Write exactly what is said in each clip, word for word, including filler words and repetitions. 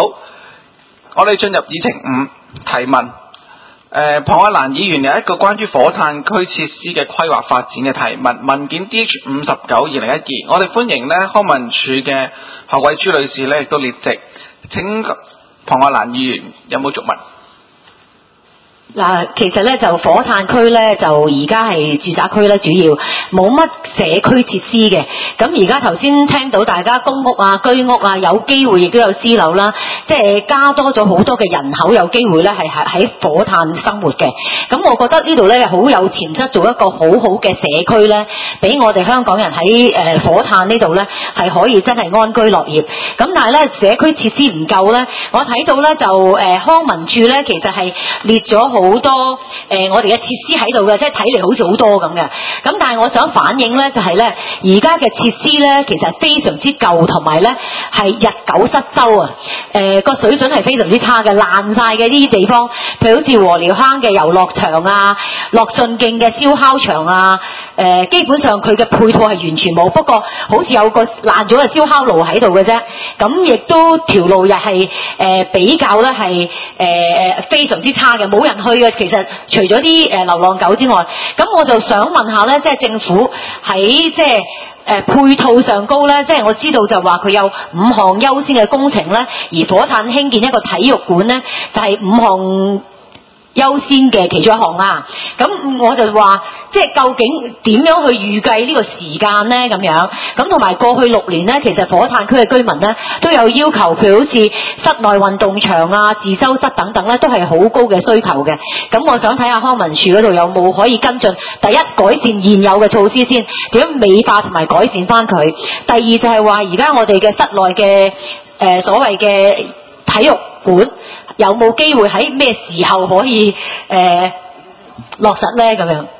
我哋進入議程五提問。誒、呃，龐愛蘭議員有一個關於火炭區設施嘅規劃發展嘅提問，文件 D H 五十九二零一二。我哋歡迎咧康文署嘅何慧珠女士咧亦都列席。請龐愛蘭議員有冇續問？ 嗱，其實咧就火炭區咧就而家係住宅區咧，主要冇乜社區設施嘅。咁而家頭先聽到大家公屋啊、居屋啊，有機會亦都有私樓啦，即係加多咗好多嘅人口，有機會咧係喺喺火炭生活嘅。咁我覺得呢度咧好有潛質做一個好好嘅社區咧，俾我哋香港人喺誒火炭呢度咧係可以真係安居樂業。咁但係咧社區設施唔夠咧，我睇到咧就誒康文署咧其實係列咗好好多誒、呃，我哋嘅設施喺度嘅，即係睇嚟好似好多咁嘅。咁但係我想反映咧，就係咧，而家嘅設施咧，其實非常之舊，同埋咧係日久失修啊。誒、呃、個水準係非常之差嘅，爛晒嘅呢啲地方，譬如好似禾寮坑嘅遊樂場啊、樂順徑嘅燒烤場啊，誒、呃、基本上佢嘅配套係完全冇。不過好似有個爛咗嘅燒烤爐喺度嘅啫。咁亦都條路又係誒比較咧係誒非常之差嘅，冇人去嘅。其實除咗啲誒流浪狗之外，咁我就想問下咧，即係政府喺即係誒配套上高咧，即係我知道就話佢有五項優先嘅工程咧，而火炭興建一個體育館咧，就係五項優先嘅其中一項啦。咁我就話，即係究竟點樣去預計呢個時間呢？咁樣咁同埋過去六年呢，其實火炭區嘅居民呢都有要求，譬如好似室內運動場啊、自修室等等咧，都係好高嘅需求嘅。咁我想睇下康文署嗰度有冇可以跟進，第一改善現有嘅措施先，點樣美化同埋改善翻佢。第二就係話，而家我哋嘅室內嘅誒、呃、所謂嘅體育館有冇機會喺咩時候可以誒、呃、落實呢？咁樣。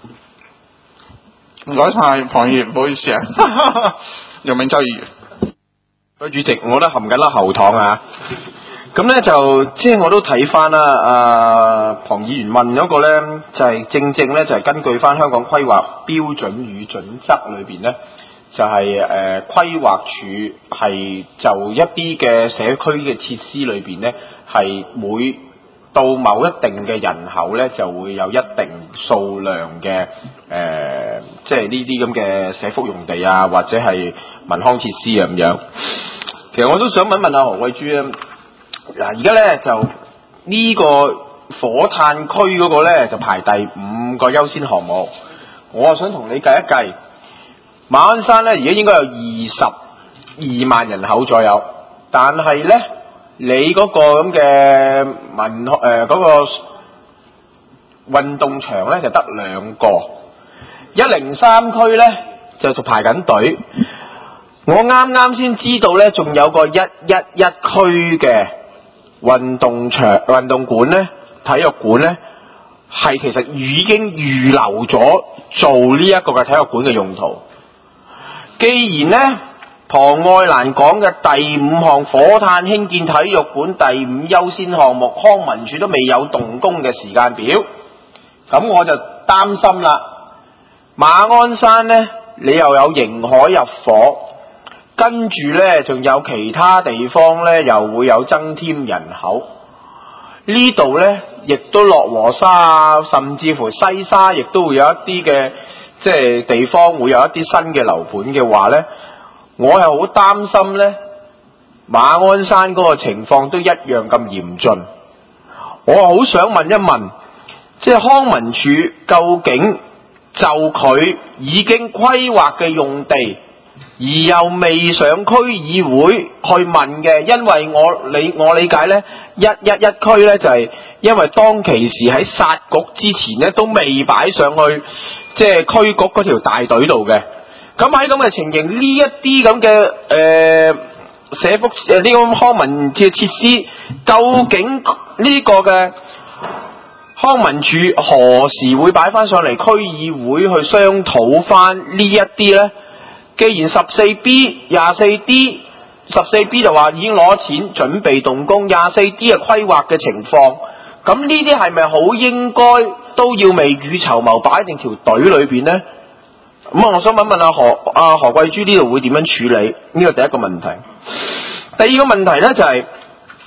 唔該晒，龐議員，唔好意思啊。楊永洲議員， 各位主席，我都含緊粒喉糖啊。咁咧就即係我都睇翻啦，阿龐議員問嗰個咧，就係、是、正正咧就係、是、根據翻香港規劃標準與準則裏邊咧，就係、是、誒、呃、規劃署係就一啲嘅社區嘅設施裏邊咧，係每到某一定嘅人口咧，就會有一定數量嘅誒、呃，即係呢啲咁嘅社福用地啊，或者係民康設施啊咁樣。其實我都想問問阿何慧珠啊，嗱而家咧就呢個火炭區嗰個咧就排第五個優先項目，我啊想同你計一計，馬鞍山咧而家應該有二十二萬人口左右，但係咧。你嗰個咁嘅文學誒嗰個運動場咧就得兩個，一零三區咧就就排緊隊。我啱啱先知道咧，仲有個一一一區嘅運動場運動館咧，體育館咧係其實已經預留咗做呢一個嘅體育館嘅用途。既然咧，龐愛蘭講嘅第五項火炭興建體育館第五優先項目，康文署都未有動工嘅時間表，咁我就擔心啦。馬鞍山呢，你又有迎海入伙，跟住呢，仲有其他地方呢，又會有增添人口。呢度呢，亦都落禾沙啊，甚至乎西沙，亦都會有一啲嘅即係地方會有一啲新嘅樓盤嘅話呢。我係好擔心呢，馬鞍山嗰個情況都一樣咁嚴峻。我好想問一問，即係康文署究竟就佢已經規劃嘅用地，而又未上區議會去問嘅，因為我理我理解呢，一一一區呢就係、是、因為當其時喺殺局之前呢都未擺上去，即係區局嗰條大隊度嘅。咁喺咁嘅情形，呢一啲咁嘅誒社福誒呢個康文嘅設施，究竟呢個嘅康文署何時會擺翻上嚟區議會去商討翻呢一啲呢？既然十四 B、廿四 D、十四 B 就話已經攞錢準備動工，廿四 D 係規劃嘅情況，咁呢啲係咪好應該都要未雨綢繆擺定條隊裏邊呢？咁啊，我想問問阿何阿何慧珠呢度會點樣處理？呢個第一個問題。第二個問題呢，就係、是、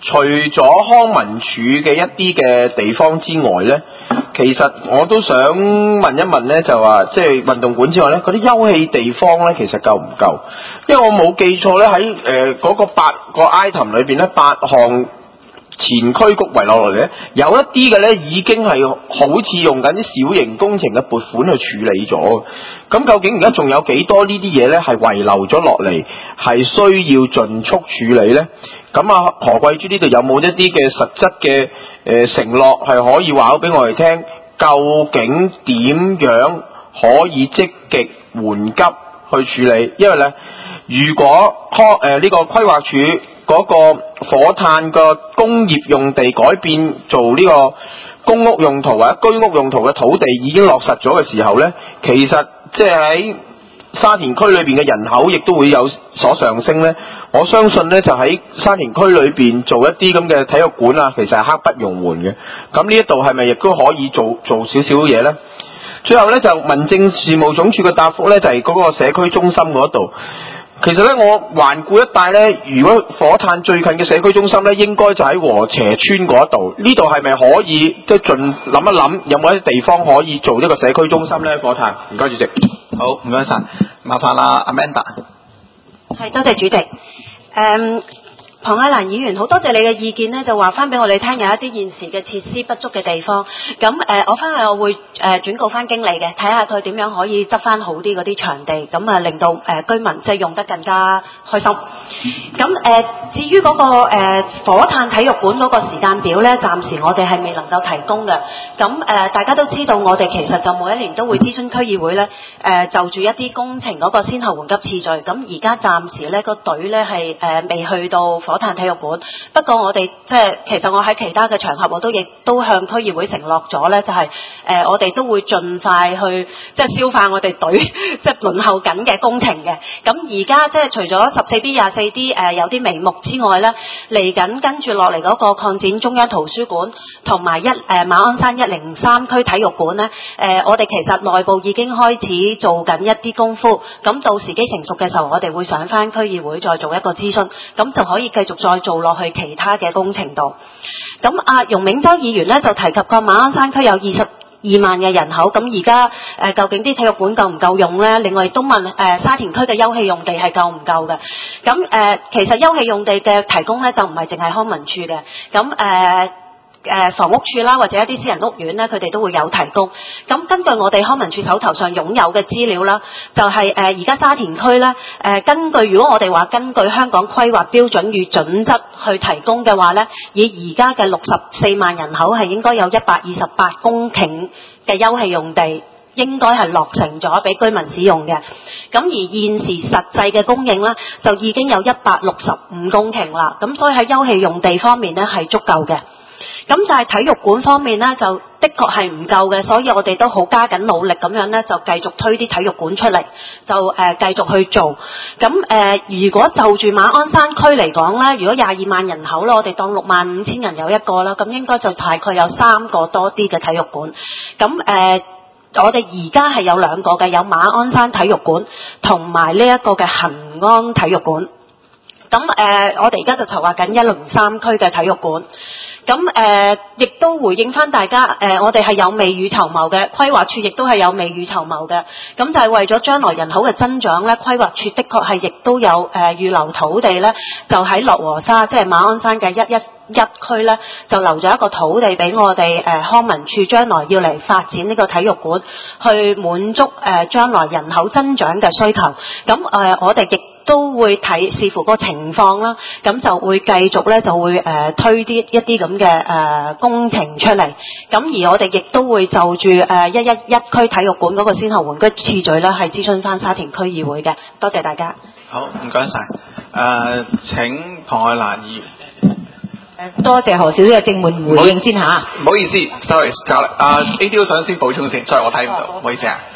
除咗康文署嘅一啲嘅地方之外呢，其實我都想問一問呢，就話即係運動館之外呢，嗰啲休憩地方呢，其實夠唔夠？因為我冇記錯呢，喺誒嗰個八個 item 裏邊呢，八項前驅谷圍落嚟呢，有一啲嘅呢已經係好似用緊啲小型工程嘅撥款去處理咗。咁究竟而家仲有幾多呢啲嘢呢係遺留咗落嚟，係需要盡速處理呢？咁啊，何貴珠呢度有冇一啲嘅實質嘅誒、呃、承諾係可以話俾我哋聽？究竟點樣可以積極緩急去處理？因為呢，如果開誒呢個規劃署嗰個火炭個工業用地改變做呢個公屋用途或者居屋用途嘅土地已經落實咗嘅時候呢，其實即係喺沙田區裏邊嘅人口亦都會有所上升呢。我相信呢，就喺沙田區裏邊做一啲咁嘅體育館啊，其實係刻不容緩嘅。咁呢一度係咪亦都可以做做少少嘢呢？最後呢，就民政事務總署嘅答覆呢，就係、是、嗰個社區中心嗰度。其實呢，我環顧一帶呢，如果火炭最近嘅社區中心呢，應該就喺禾輋村嗰度。呢度係咪可以即係盡諗一諗，有冇一啲地方可以做一個社區中心呢？火炭，唔該主席。 好，唔該晒，麻煩啦，Amanda。 係，多謝主席。誒，龐愛蘭議員，好多謝你嘅意見呢，就話翻俾我哋聽有一啲現時嘅設施不足嘅地方。咁誒、呃，我翻去我會誒、呃、轉告翻經理嘅，睇下佢點樣可以執翻好啲嗰啲場地，咁啊令到誒、呃、居民即係用得更加開心。咁誒、呃，至於嗰、那個誒、呃、火炭體育館嗰個時間表呢，暫時我哋係未能夠提供嘅。咁誒、呃，大家都知道我哋其實就每一年都會諮詢區議會呢，誒、呃、就住一啲工程嗰個先後緩急次序。咁而家暫時呢個隊呢係誒未去到火炭體育館，不過我哋即係其實我喺其他嘅場合我都亦都向區議會承諾咗呢，就係、是、誒、呃、我哋都會盡快去即係消化我哋隊即係輪候緊嘅工程嘅。咁而家即係除咗十四 B 廿四 D 誒有啲眉目之外呢，嚟緊跟住落嚟嗰個擴展中央圖書館同埋一誒、呃、馬鞍山一零三區體育館呢，誒、呃、我哋其實內部已經開始做緊一啲功夫。咁到時機成熟嘅時候，我哋會上返區議會再做一個諮詢，咁就可以繼續再做落去其他嘅工程度。咁阿容銘洲議員呢，就提及過馬鞍山區有二十二萬嘅人口，咁而家誒究竟啲體育館夠唔夠用呢？另外都問誒、呃、沙田區嘅休憩用地係夠唔夠嘅？咁誒、呃、其實休憩用地嘅提供呢，就唔係淨係康文署嘅，咁誒。呃誒房屋處啦，或者一啲私人屋苑咧，佢哋都會有提供。咁根據我哋康文署手頭上擁有嘅資料啦，就係誒而家沙田區咧，誒、呃、根據如果我哋話根據香港規劃標準與準則去提供嘅話咧，以而家嘅六十四萬人口係應該有一百二十八公頃嘅休憩用地，應該係落成咗俾居民使用嘅。咁而現時實際嘅供應咧，就已經有一百六十五公頃啦。咁所以喺休憩用地方面咧係足夠嘅。咁但係體育館方面呢，就的確係唔夠嘅，所以我哋都好加緊努力咁樣呢，就繼續推啲體育館出嚟，就誒、呃、繼續去做。咁誒、呃，如果就住馬鞍山區嚟講呢，如果廿二萬人口啦，我哋當六萬五千人有一個啦，咁應該就大概有三個多啲嘅體育館。咁誒、呃，我哋而家係有兩個嘅，有馬鞍山體育館同埋呢一個嘅恆安體育館。咁誒、呃，我哋而家就籌劃緊一零三區嘅體育館。咁誒，亦、呃、都回應翻大家，誒、呃，我哋係有未雨綢繆嘅，規劃處亦都係有未雨綢繆嘅。咁就係為咗將來人口嘅增長咧，規劃處的確係亦都有誒、呃、預留土地咧，就喺落禾沙，即係馬鞍山嘅一一一區咧，就留咗一個土地俾我哋誒、呃、康文處將來要嚟發展呢個體育館，去滿足誒、呃、將來人口增長嘅需求。咁誒、呃，我哋亦都會睇視乎個情況啦，咁就會繼續咧就會誒、呃、推啲一啲咁嘅誒工程出嚟。咁而我哋亦都會就住誒一一一區體育館嗰個先後緩急次序咧，係諮詢翻沙田區議會嘅。多謝大家。 好，唔該晒。誒、呃，請龐愛蘭議員。 誒，多謝何小姐嘅正面回應先嚇。 唔好意思 ，sorry，教啊 A D 都想先補充先，sorry 我睇唔到，唔好意思啊。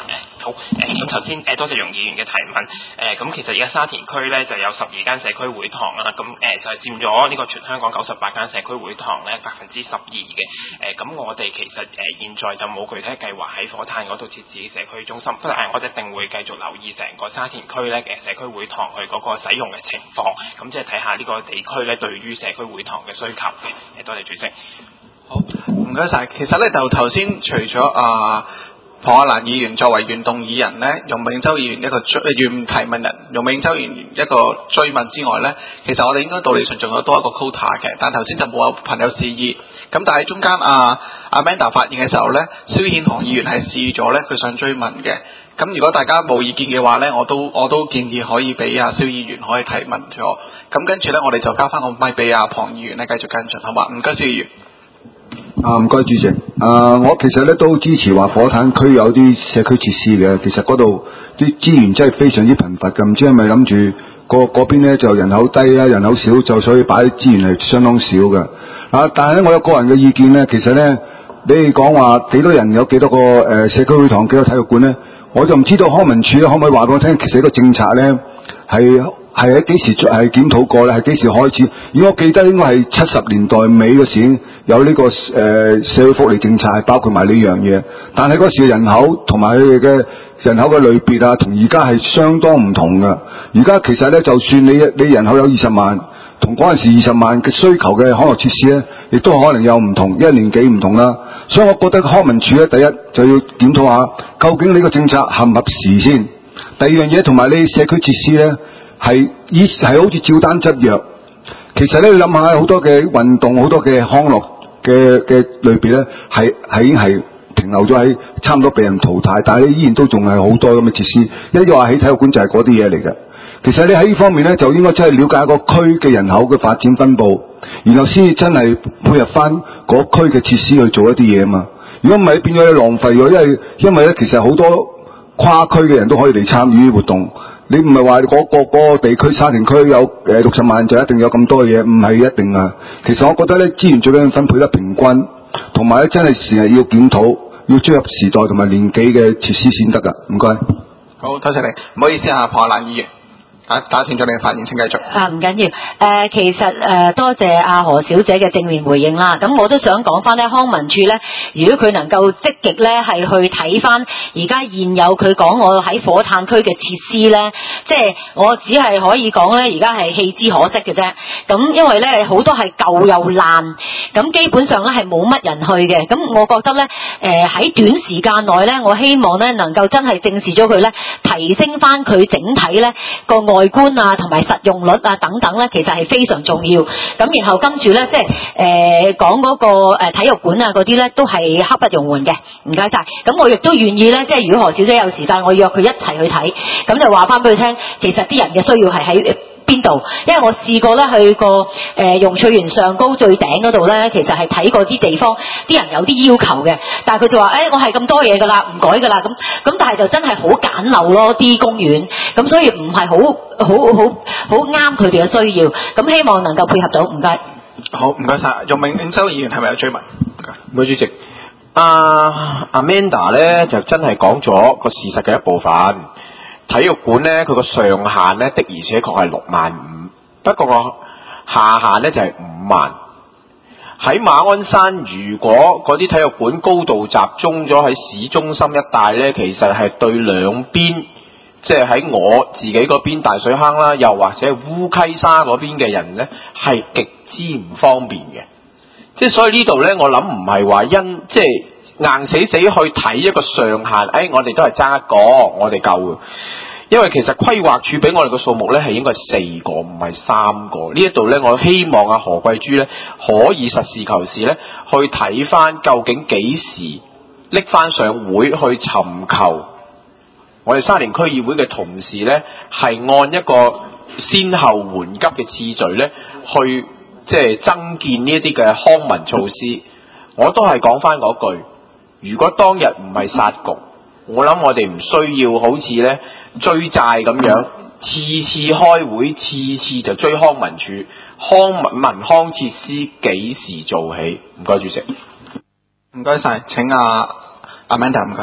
好，誒咁頭先誒多謝容議員嘅提問，誒、咁其實而家沙田區咧就有十二間社區會堂啦，咁誒、就係、佔咗呢個全香港九十八間社區會堂咧百分之十二嘅，誒、咁我哋其實誒、現在就冇具體計劃喺火炭嗰度設置社區中心，不過誒我哋一定會繼續留意成個沙田區咧嘅社區會堂佢嗰個使用嘅情況，咁即係睇下呢個地區咧對於社區會堂嘅需求嘅，誒多謝主席。 好，唔該晒。其實咧就頭先除咗啊龐愛蘭議員作為原動議人咧，容永洲議員一個追原提問人，容永洲議員一個追問之外咧，其實我哋應該道理上仲有多一個 quota 嘅，但頭先就冇有朋友示意。咁但係中間啊 Amanda 發言嘅時候咧，蕭顯航議員係示意咗咧，佢想追問嘅。咁如果大家冇意見嘅話咧，我都我都建議可以俾阿蕭議員可以提問咗。咁跟住咧，我哋就交翻個咪俾阿龐議員咧繼續跟進，好嘛？唔該，蕭議員。 啊，唔該主席。啊，我其實咧都支持話火炭區有啲社區設施嘅，其實嗰度啲資源真係非常之貧乏嘅，唔知係咪諗住個嗰邊咧就人口低啦，人口少就所以擺啲資源係相當少嘅。啊，但係咧我有個人嘅意見咧，其實咧你哋講話幾多人有幾多個誒、呃、社區會堂幾多體育館咧，我就唔知道康文署可唔可以話俾我聽，其實呢個政策咧係。係喺幾時係檢討過咧？係幾時開始？如果我記得應該係七十年代尾嗰時有呢、這個誒、呃、社會福利政策係包括埋呢樣嘢，但係嗰時嘅人口同埋佢哋嘅人口嘅類別啊，同而家係相當唔同㗎。而家其實咧，就算你你人口有二十萬，同嗰陣時二十萬嘅需求嘅康樂設施咧，亦都可能有唔同，一年幾唔同啦。所以我覺得康文署咧，第一就要檢討下究竟呢個政策合唔合時先。第二樣嘢同埋呢社區設施咧。係以係好似照單執藥，其實咧你諗下，好多嘅運動，好多嘅康樂嘅嘅類別咧，係係已經係停留咗喺差唔多被人淘汰，但係咧依然都仲係好多咁嘅設施。一話起體育館就係嗰啲嘢嚟嘅。其實你喺呢方面咧，就應該真係了解一個區嘅人口嘅發展分佈，然後先至真係配合翻嗰區嘅設施去做一啲嘢啊嘛。如果唔係變咗你浪費咗，因為因為咧其實好多跨區嘅人都可以嚟參與活動。你唔係話嗰個嗰、嗰個地區沙田區有誒六十萬就一定有咁多嘢，唔係一定啊。其實我覺得咧資源最緊要分配得平均，同埋咧真係成日要檢討，要追入時代同埋年紀嘅設施先得噶。唔該。 好，多謝你。唔好意思啊，龐愛蘭議員。打打斷咗你嘅發言，請繼續。 啊，唔緊要。誒、呃，其實誒、呃，多謝阿何小姐嘅正面回應啦。咁我都想講翻咧，康文署咧，如果佢能夠積極咧，係去睇翻而家現有佢講我喺火炭區嘅設施咧，即係我只係可以講咧，而家係棄之可惜嘅啫。咁因為咧好多係舊又爛，咁基本上咧係冇乜人去嘅。咁我覺得咧，誒、呃、喺短時間內咧，我希望咧能夠真係正視咗佢咧，提升翻佢整體咧個外觀啊，同埋實用率啊等等咧，其實係非常重要。咁然後跟住咧，即係誒講嗰個誒體育館啊嗰啲咧，都係刻不容緩嘅。唔該晒。咁我亦都願意咧，即係如果何小姐有時間，我約佢一齊去睇，咁就話翻俾佢聽，其實啲人嘅需要係喺邊度？因為我試過咧去過誒榕翠園上高最頂嗰度咧，其實係睇過啲地方，啲人有啲要求嘅，但係佢就話：誒、哎，我係咁多嘢㗎啦，唔改㗎啦。咁咁，但係就真係好簡陋咯，啲公園。咁所以唔係好好好好啱佢哋嘅需要。咁希望能夠配合到，唔該。 好，唔該晒。容永洲議員係咪有追問？ 唔該，主席。阿 Amanda 咧就真係講咗個事實嘅一部分。體育館咧，佢個上限咧的而且確係六萬五，不過個下限咧就係、是、五萬。喺馬鞍山，如果嗰啲體育館高度集中咗喺市中心一帶咧，其實係對兩邊，即係喺我自己嗰邊大水坑啦，又或者烏溪沙嗰邊嘅人咧，係極之唔方便嘅。即係所以呢度咧，我諗唔係話因即係。硬死死去睇一個上限，誒、哎，我哋都係爭一個，我哋夠嘅。因為其實規劃處俾我哋個數目咧係應該係四個，唔係三個。呢一度咧，我希望阿何桂珠咧可以實事求是咧去睇翻究竟幾時拎翻上會去尋求我哋沙田區議會嘅同事咧，係按一個先後緩急嘅次序咧去即係增建呢一啲嘅康文措施。我都係講翻嗰句。如果當日唔係殺局，我諗我哋唔需要好似咧追債咁樣，次次開會，次次就追康文署，康文民康設施幾時做起？唔該，主席。 唔該晒，請阿 Amanda 唔該。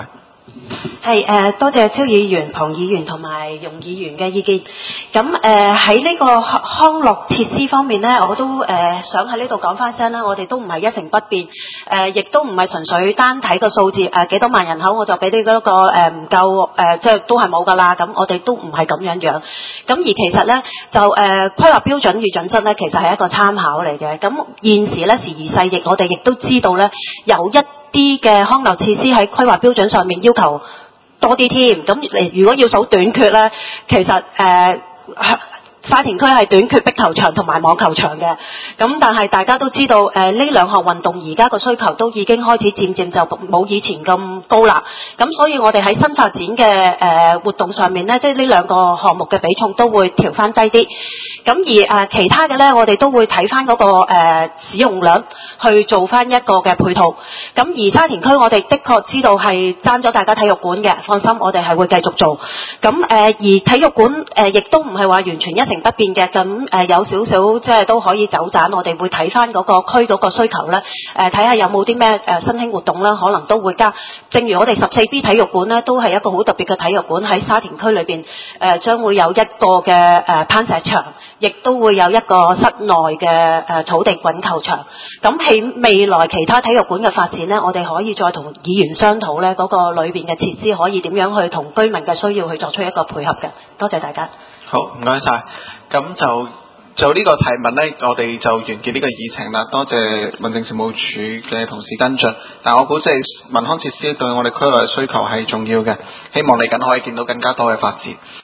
係誒、呃，多謝超議員、龐議員同埋容議員嘅意見。咁誒喺呢個康樂設施方面呢，我都誒、呃、想喺呢度講翻聲啦。我哋都唔係一成不變，誒、呃、亦都唔係純粹單睇個數字誒、呃、幾多萬人口我就俾你嗰個誒唔夠誒，即係都係冇㗎啦。咁我哋都唔係咁樣樣。咁而其實呢，就誒、呃、規劃標準與準則呢，其實係一個參考嚟嘅。咁現時呢，時移世易，我哋亦都知道呢，有一啲嘅康樂設施喺規劃標準上面要求多啲添，咁如果要數短缺咧，其實誒、呃、沙田區係短缺壁球場同埋網球場嘅，咁但係大家都知道誒呢、呃、兩項運動而家個需求都已經開始漸漸就冇以前咁高啦，咁所以我哋喺新發展嘅誒、呃、活動上面咧，即係呢兩個項目嘅比重都會調翻低啲。咁而誒、呃、其他嘅咧，我哋都會睇翻嗰個、呃、使用量去做翻一個嘅配套。咁而沙田區我哋的確知道係爭咗大家體育館嘅，放心，我哋係會繼續做。咁誒、呃、而體育館誒亦都唔係話完全一成不變嘅，咁誒、呃、有少少即係都可以走盞，我哋會睇翻嗰個區嗰個需求咧，誒睇下有冇啲咩誒新興活動啦，可能都會加。正如我哋十四 B 體育館咧，都係一個好特別嘅體育館，喺沙田區裏邊誒將會有一個嘅誒、呃、攀石場。亦都會有一個室內嘅誒草地滾球場。咁喺未來其他體育館嘅發展呢，我哋可以再同議員商討呢嗰個裏邊嘅設施可以點樣去同居民嘅需要去作出一個配合嘅。多謝大家。 好，唔該晒。咁就就呢個提問呢，我哋就完結呢個議程啦。多謝民政事務處嘅同事跟進。但我估即係民康設施對我哋區內嘅需求係重要嘅，希望嚟緊可以見到更加多嘅發展。